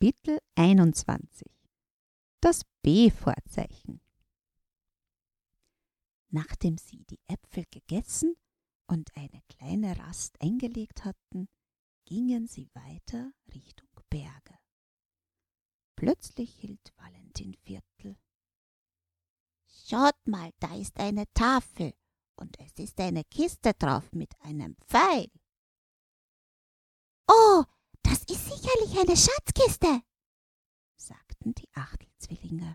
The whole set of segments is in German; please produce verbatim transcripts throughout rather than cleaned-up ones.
Kapitel einundzwanzig. Das B-Vorzeichen. Nachdem sie die Äpfel gegessen und eine kleine Rast eingelegt hatten, gingen sie weiter Richtung Berge. Plötzlich hielt Valentin Viertel. »Schaut mal, da ist eine Tafel und es ist eine Kiste drauf mit einem Pfeil.« »Oh, das ist sicherlich eine Schatzkiste«, sagten die Achtelzwillinge.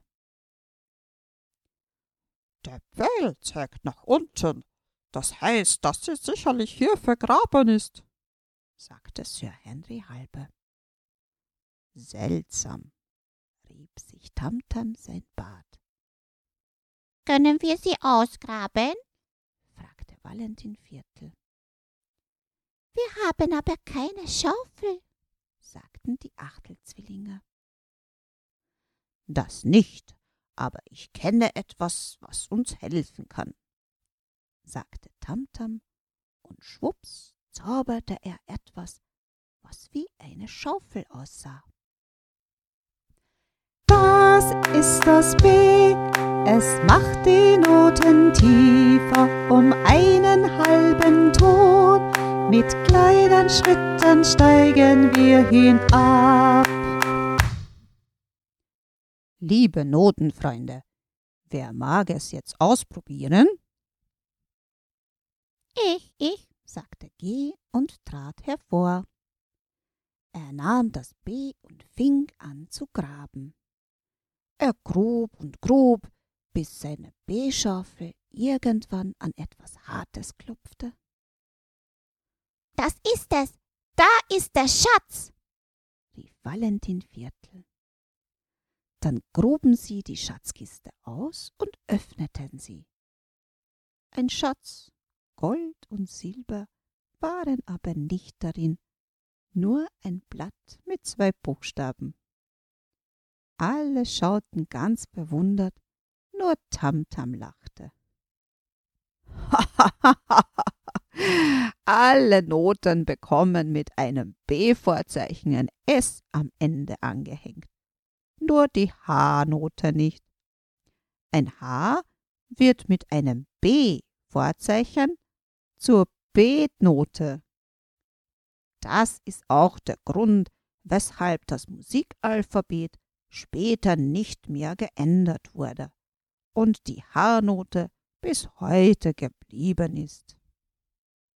»Der Pfeil zeigt nach unten. Das heißt, dass sie sicherlich hier vergraben ist«, sagte Sir Henry Halbe. »Seltsam«, rieb sich Tamtam sein Bart. »Können wir sie ausgraben?« fragte Valentin Viertel. »Wir haben aber keine Schaufel«, sagten die Achtelzwillinge. »Das nicht, aber ich kenne etwas, was uns helfen kann«, sagte Tamtam, und schwupps zauberte er etwas, was wie eine Schaufel aussah. Das ist das B, es macht die Noten tiefer um einen halben Ton. Mit kleinen Schritten steigen wir hinab. Liebe Notenfreunde, wer mag es jetzt ausprobieren? Ich, ich, sagte G und trat hervor. Er nahm das B und fing an zu graben. Er grub und grub, bis seine B-Schaufel irgendwann an etwas Hartes klopfte. »Das ist es! Da ist der Schatz!« rief Valentin Viertel. Dann gruben sie die Schatzkiste aus und öffneten sie. Ein Schatz, Gold und Silber waren aber nicht darin, nur ein Blatt mit zwei Buchstaben. Alle schauten ganz bewundert, nur Tamtam lachte. Alle Noten bekommen mit einem B-Vorzeichen ein S am Ende angehängt, nur die H-Note nicht. Ein H wird mit einem B-Vorzeichen zur B-Note. Das ist auch der Grund, weshalb das Musikalphabet später nicht mehr geändert wurde und die H-Note bis heute geblieben ist.